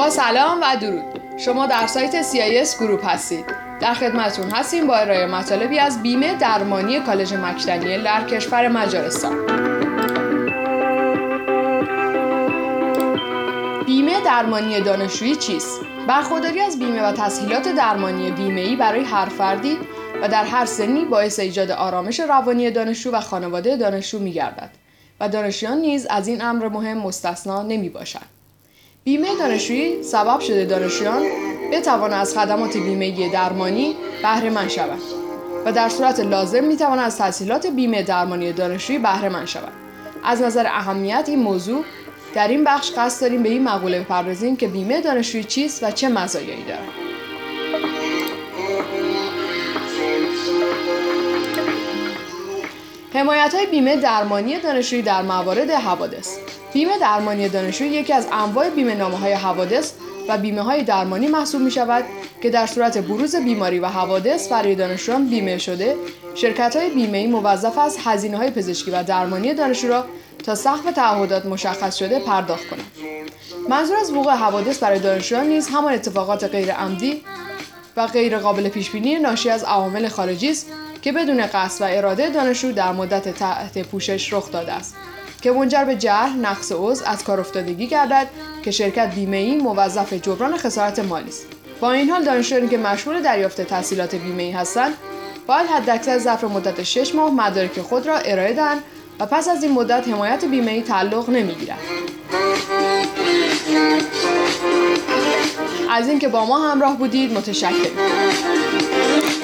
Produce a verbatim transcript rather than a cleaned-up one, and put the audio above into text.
با سلام و درود. شما در سایت سی آی اس گروپ هستید. در خدمتتون هستیم با ارائه مطالبی از بیمه درمانی کالج مکدنیل در کشور مجارستان. بیمه درمانی دانشجویی چیست؟ برخورداری از بیمه و تسهیلات درمانی بیمه‌ای برای هر فردی و در هر سنی باعث ایجاد آرامش روانی دانشجو و خانواده دانشجو می‌گردد و دانشجویان نیز از این امر مهم مستثنا نمی‌باشند. بیمه دانشجویی سبب شده دانشجویان بتوانند از خدمات بیمه‌ای درمانی بهره مند شوند و در صورت لازم می‌توانند از تسهیلات بیمه درمانی دانشجویی بهره مند شوند. از نظر اهمیت این موضوع در این بخش قصد داریم به این مقوله بپردازیم که بیمه دانشجویی چیست و چه مزایایی دارد. حمایت‌های بیمه درمانی دانشجویی در موارد حوادث. بیمه درمانی دانشجویی یکی از انواع بیمه‌نامه‌های حوادث و بیمه‌های درمانی محسوب می‌شود که در صورت بروز بیماری و حوادث برای دانشجویان بیمه شده، شرکت‌های بیمه‌ای موظف است هزینه‌های پزشکی و درمانی دانشجو را تا سقف تعهدات مشخص شده پرداخت کنند. منظور از وقوع حوادث برای دانشجویان نیز همان اتفاقات غیر عمدی و غیر قابل پیش‌بینی ناشی از عوامل خارجی است که بدون قصد و اراده دانشجو در مدت تحت پوشش رخ داده است که منجر به جرح، نقص عضو، از کار افتادگی گردد که شرکت بیمه‌ای موظف جبران خسارت مالی است. با این حال دانشجویانی که مشمول دریافت تسهیلات بیمه‌ای هستند باید حداکثر ظرف مدت شش ماه مدارک خود را ارائه دهند و پس از این مدت حمایت بیمه‌ای تعلق نمی‌گیرد. از اینکه با ما همراه بودید متشکرم.